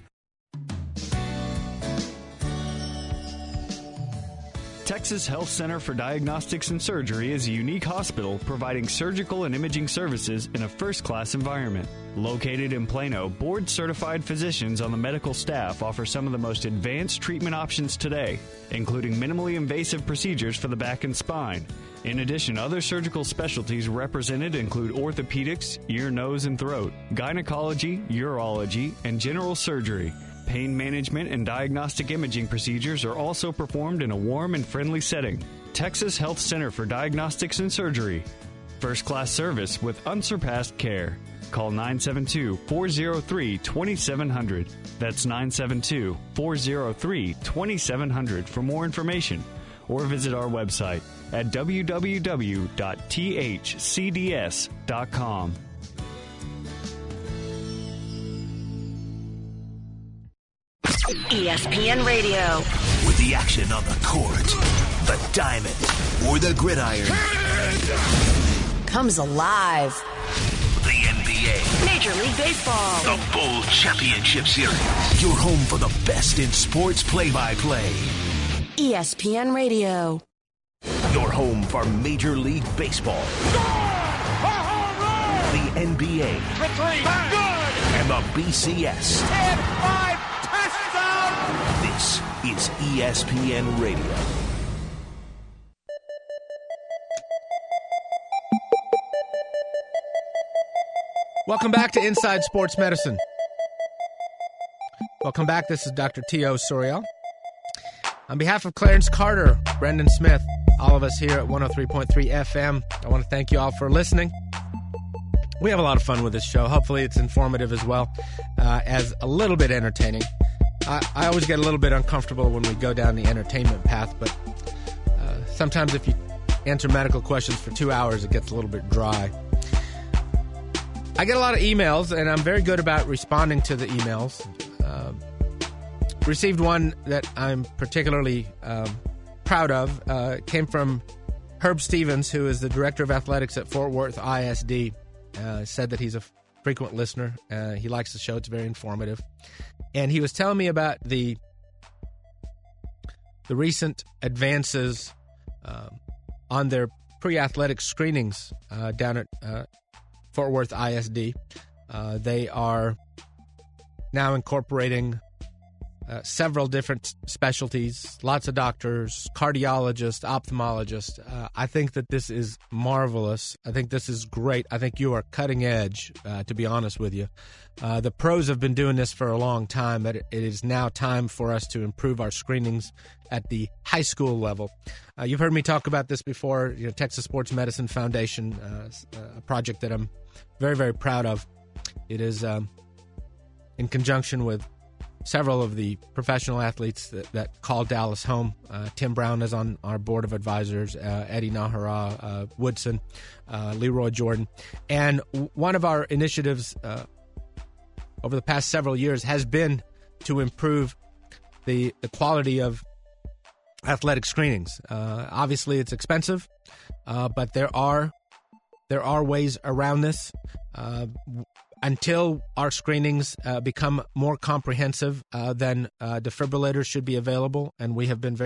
Texas Health Center for Diagnostics and Surgery is a unique hospital providing surgical and imaging services in a first-class environment. Located in Plano, board-certified physicians on the medical staff offer some of the most advanced treatment options today, including minimally invasive procedures for the back and spine. In addition, other surgical specialties represented include orthopedics, ear, nose, and throat, gynecology, urology, and general surgery. Pain management and diagnostic imaging procedures are also performed in a warm and friendly setting. Texas Health Center for Diagnostics and Surgery. First-class service with unsurpassed care. Call 972-403-2700. That's 972-403-2700 for more information. Or visit our website at www.thcds.com. ESPN Radio. With the action on the court, the diamond, or the gridiron, Comes alive. The NBA, Major League Baseball. the Bowl Championship Series. Your home for the best in sports play-by-play. ESPN Radio. Your home for Major League Baseball. The NBA. For three. Good. And the BCS. 10-5 touchdown. This is ESPN Radio. Welcome back to Inside Sports Medicine. Welcome back. This is Dr. T.O. Sorial. On behalf of Clarence Carter, Brendan Smith, all of us here at 103.3 FM, I want to thank you all for listening. We have a lot of fun with this show. Hopefully it's informative as well as a little bit entertaining. I always get a little bit uncomfortable when we go down the entertainment path, but sometimes if you answer medical questions for 2 hours, it gets a little bit dry. I get a lot of emails, and I'm very good about responding to the emails. Received one that I'm particularly proud of. Came from Herb Stevens, who is the Director of Athletics at Fort Worth ISD. Said that he's a frequent listener. He likes the show. It's very informative. And he was telling me about the recent advances on their pre-athletic screenings down at Fort Worth ISD. They are now incorporating several different specialties, lots of doctors, cardiologists, ophthalmologists. I think that this is marvelous. I think this is great. I think you are cutting edge, to be honest with you. The pros have been doing this for a long time, but it is now time for us to improve our screenings at the high school level. You've heard me talk about this before, Texas Sports Medicine Foundation, a project that I'm very, very proud of. It is in conjunction with several of the professional athletes that call Dallas home. Tim Brown is on our board of advisors, Eddie Nahara, Woodson, Leroy Jordan. And one of our initiatives over the past several years has been to improve the quality of athletic screenings. Obviously, it's expensive, but there are ways around this. Until our screenings become more comprehensive, then defibrillators should be available, and we have been very